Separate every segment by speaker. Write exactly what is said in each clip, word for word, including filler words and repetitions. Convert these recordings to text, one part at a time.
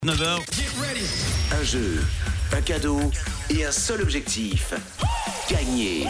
Speaker 1: neuf heures.
Speaker 2: Un jeu, un cadeau et un seul objectif. Gagner.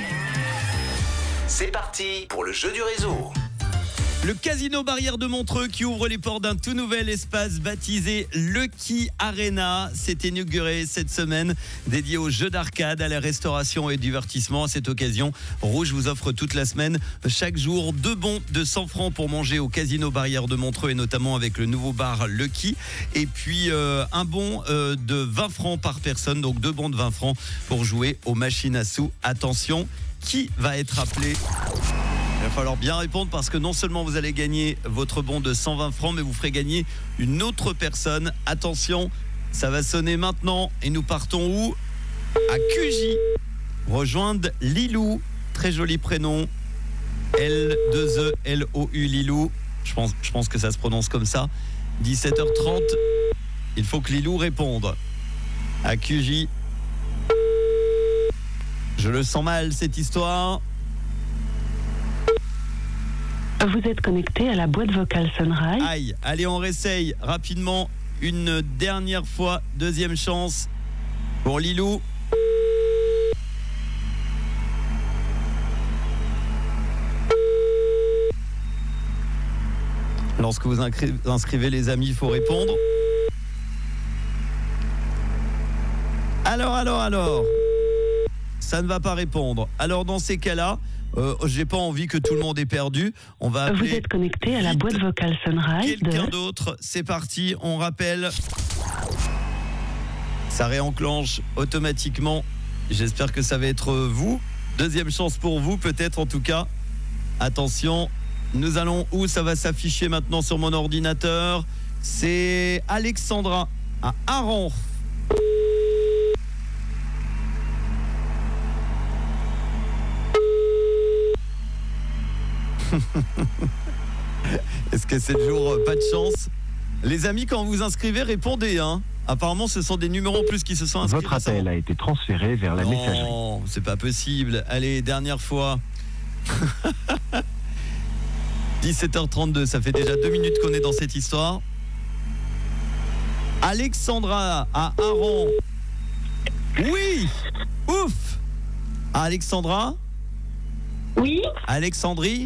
Speaker 2: C'est parti pour le jeu du réseau.
Speaker 1: Le Casino Barrière de Montreux qui ouvre les portes d'un tout nouvel espace baptisé Lucky Arena. C'est inauguré cette semaine, dédié aux jeux d'arcade, à la restauration et divertissement. À cette occasion, Rouge vous offre toute la semaine, chaque jour, deux bons de cent francs pour manger au Casino Barrière de Montreux et notamment avec le nouveau bar Lucky. Et puis euh, un bon euh, de vingt francs par personne, donc deux bons de vingt francs pour jouer aux machines à sous. Attention, qui va être appelé ? Il va falloir bien répondre parce que non seulement vous allez gagner votre bon de cent vingt francs, mais vous ferez gagner une autre personne. Attention, ça va sonner maintenant et nous partons où ? À Q J. Rejoindre Lilou, très joli prénom. L deux E L O U Lilou. Je pense, je pense que ça se prononce comme ça. dix-sept heures trente, il faut que Lilou réponde. À Q J. Je le sens mal cette histoire.
Speaker 3: Vous êtes connecté à la boîte vocale Sunrise.
Speaker 1: Aïe, allez, on réessaye rapidement une dernière fois. Deuxième chance pour Lilou. Lorsque vous inscrivez les amis, il faut répondre. Alors, alors, alors. Ça ne va pas répondre. Alors, dans ces cas-là, Euh, j'ai pas envie que tout le monde ait perdu. On va appeler.
Speaker 3: Vous êtes connecté à la boîte vocale Sunrise.
Speaker 1: Quelqu'un
Speaker 3: de...
Speaker 1: d'autre. C'est parti. On rappelle. Ça réenclenche automatiquement. J'espère que ça va être vous. Deuxième chance pour vous, peut-être en tout cas. Attention. Nous allons où ? Ça va s'afficher maintenant sur mon ordinateur. C'est Alexandra à Aran. Est-ce que c'est le jour euh, pas de chance ? Les amis, quand vous vous inscrivez, répondez hein. Apparemment, ce sont des numéros en plus qui se sont inscrits.
Speaker 4: Votre appel a été transféré vers la
Speaker 1: non,
Speaker 4: messagerie.
Speaker 1: Non, c'est pas possible. Allez, dernière fois. dix-sept heures trente-deux, ça fait déjà deux minutes qu'on est dans cette histoire. Alexandra à Aran. Oui. Ouf. Alexandra ?
Speaker 5: Oui.
Speaker 1: Alexandrie ?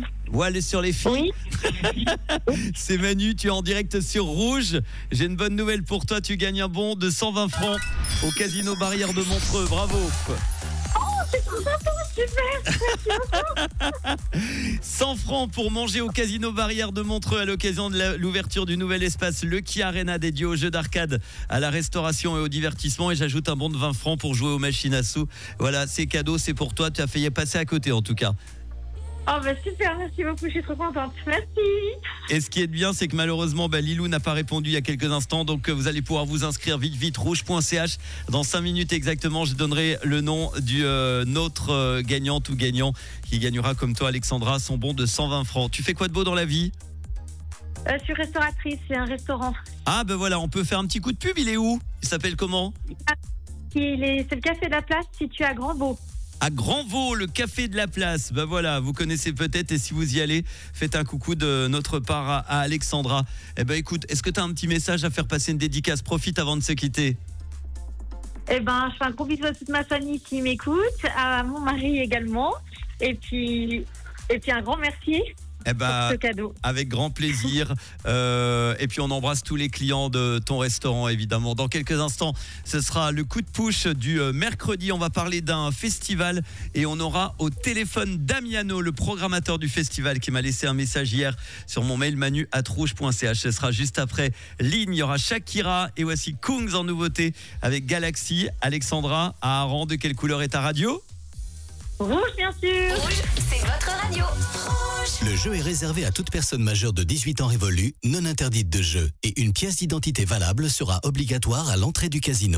Speaker 1: Ou aller sur les filles.
Speaker 5: Oui.
Speaker 1: C'est Manu, tu es en direct sur Rouge. J'ai une bonne nouvelle pour toi, tu gagnes un bon de cent vingt francs au Casino Barrière de Montreux. Bravo.
Speaker 5: Oh, c'est trop sympa, super.
Speaker 1: cent francs pour manger au Casino Barrière de Montreux à l'occasion de la, l'ouverture du nouvel espace Lucky Arena dédié aux jeux d'arcade, à la restauration et au divertissement. Et j'ajoute un bon de vingt francs pour jouer aux machines à sous. Voilà, c'est cadeau, c'est pour toi. Tu as failli passer à côté en tout cas.
Speaker 5: Oh bah super, merci beaucoup, je suis trop contente. Merci.
Speaker 1: Et ce qui est bien, c'est que malheureusement, bah, Lilou n'a pas répondu il y a quelques instants. Donc vous allez pouvoir vous inscrire vite, vite, rouge point c h. Dans cinq minutes exactement, je donnerai le nom du euh, notre euh, gagnante ou gagnant qui gagnera comme toi, Alexandra, son bon de cent vingt francs. Tu fais quoi de beau dans la vie ?
Speaker 5: euh, Je suis restauratrice, c'est un restaurant.
Speaker 1: Ah ben voilà, on peut faire un petit coup de pub. Il est où ? Il s'appelle comment ?
Speaker 5: Il est, c'est le Café de la Place situé à Grand-Vaux.
Speaker 1: À Grand-Vaux, le café de la place. Ben voilà, vous connaissez peut-être et si vous y allez, faites un coucou de notre part à, à Alexandra. Eh ben écoute, est-ce que tu as un petit message à faire passer, une dédicace ? Profite avant de se quitter.
Speaker 5: Eh ben, je fais un gros bisou à toute ma famille qui m'écoute, à mon mari également. Et puis, et puis un grand merci.
Speaker 1: Eh ben,
Speaker 5: pour ce cadeau.
Speaker 1: Avec grand plaisir. Euh, et puis on embrasse tous les clients de ton restaurant évidemment. Dans quelques instants, ce sera le coup de push du mercredi. On va parler d'un festival et on aura au téléphone Damiano, le programmateur du festival, qui m'a laissé un message hier sur mon mail manu arobase rouge point c h. Ce sera juste après Ligne. Il y aura Shakira et voici Kungs en nouveauté avec Galaxy. Alexandra à Aran, de quelle couleur est ta radio ?
Speaker 5: Rouge, bien sûr.
Speaker 6: Rouge, c'est votre radio. Rouge.
Speaker 7: Le jeu est réservé à toute personne majeure de dix-huit ans révolue, non interdite de jeu. Et une pièce d'identité valable sera obligatoire à l'entrée du casino.